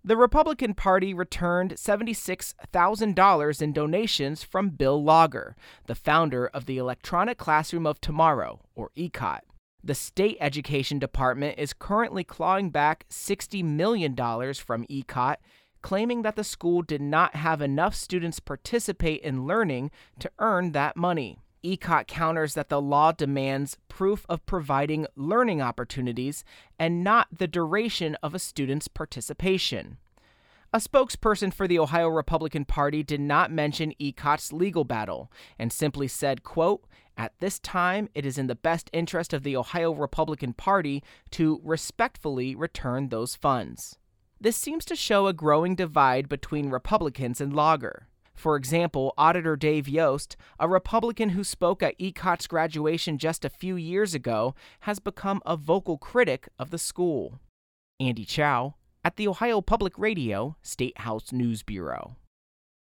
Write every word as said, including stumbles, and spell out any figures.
The Republican Party returned seventy-six thousand dollars in donations from Bill Lager, the founder of the Electronic Classroom of Tomorrow, or E C O T. The state education department is currently clawing back sixty million dollars from E C O T, claiming that the school did not have enough students participate in learning to earn that money. E C O T counters that the law demands proof of providing learning opportunities and not the duration of a student's participation. A spokesperson for the Ohio Republican Party did not mention E C O T's legal battle and simply said, quote, "At this time, it is in the best interest of the Ohio Republican Party to respectfully return those funds." This seems to show a growing divide between Republicans and Lager. For example, Auditor Dave Yost, a Republican who spoke at E C O T's graduation just a few years ago, has become a vocal critic of the school. Andy Chow, at the Ohio Public Radio State House News Bureau.